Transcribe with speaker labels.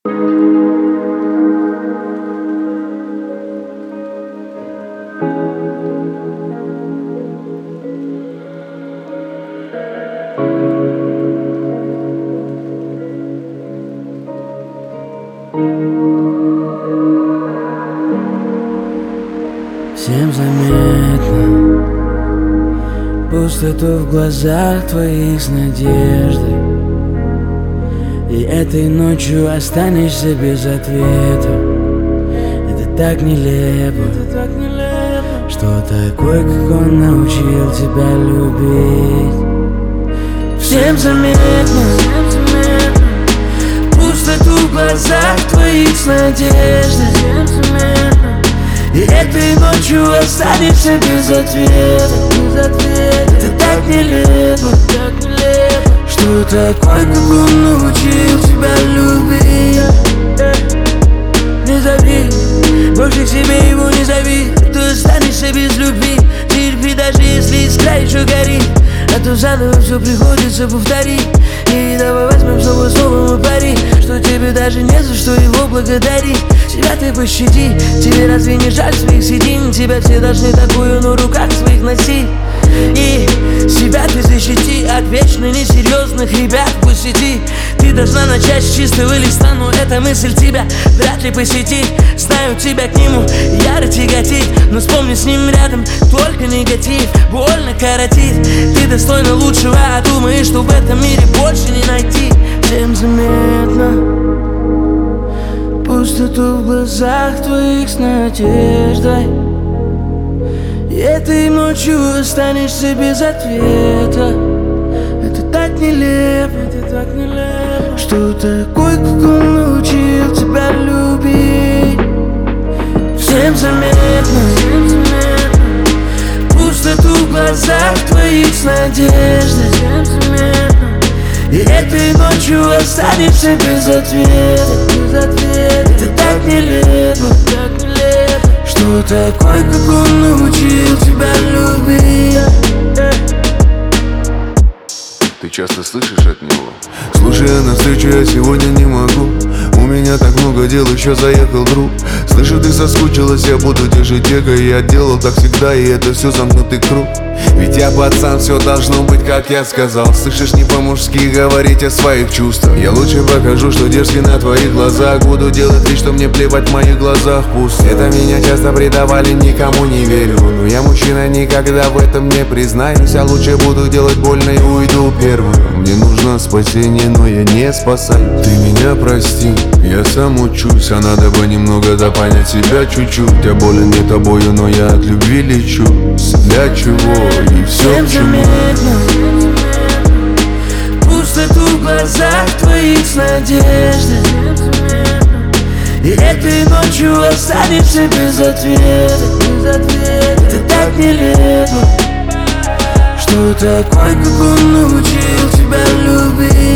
Speaker 1: Всем заметно пустоту в глазах твоих с надеждой, и этой ночью останешься без ответа. Это так нелепо, что такой, как он, научил тебя любить. Всем заметно пустоту в глазах твоих с надеждой, и этой ночью останешься без ответа. Это так нелепо, что такой, как он, научил тебя любить. Не зови, больше к себе его не зови. Ты останешься без любви. Терпи, даже если искра еще горит, а то заново все приходится повторить. И давай возьмем снова мы пари, что тебе даже не за что его благодарить. Себя ты пощади, тебе разве не жаль своих седин? Тебя все должны такую на руках своих носить. И себя ты защити от вечно несерьезных ребят в сети. Ты должна начать с чистого листа, но эта мысль тебя вряд ли посетит. Знаю, тебя к нему яро тяготит, но вспомни, с ним рядом только негатив. Больно коротит, ты достойна лучшего, а думаешь, что в этом мире больше не найти. Всем заметно пустоту в глазах твоих с надеждой, и этой ночью останешься без ответа. Это так нелепо, что такой, как он, научил тебя любить. Всем заметно пустоту в глазах твоих с надеждой, и этой ночью останешься без ответа. Это так нелепо, что такой, как он, научил тебя любить.
Speaker 2: Ты часто слышишь от него? Слушай, на встречу я сегодня не могу. У меня так много дел, еще заехал друг. Слышу, ты соскучилась, я буду держать эго. Я делал так всегда, и это все замкнутый круг. Ведь я пацан, все должно быть, как я сказал. Слышишь, не по-мужски говорить о своих чувствах. Я лучше покажу, что дерзкий на твоих глазах. Буду делать вид, что мне плевать, в моих глазах пусть. Это меня часто предавали, никому не верю. Но я мужчина, никогда в этом не признаюсь. Я лучше буду делать больно и уйду первым. Мне нужно спасение, но я не спасаю. Ты меня прости, я сам учусь. А надо бы немного понять себя чуть-чуть. Я болен не тобою, но я от любви лечу. Для чего и все к чему?
Speaker 1: Пустоту в глазах твоих с надеждой, и этой ночью останешься без ответа. Это так нелепо, что такой, как он, научил тебя любить.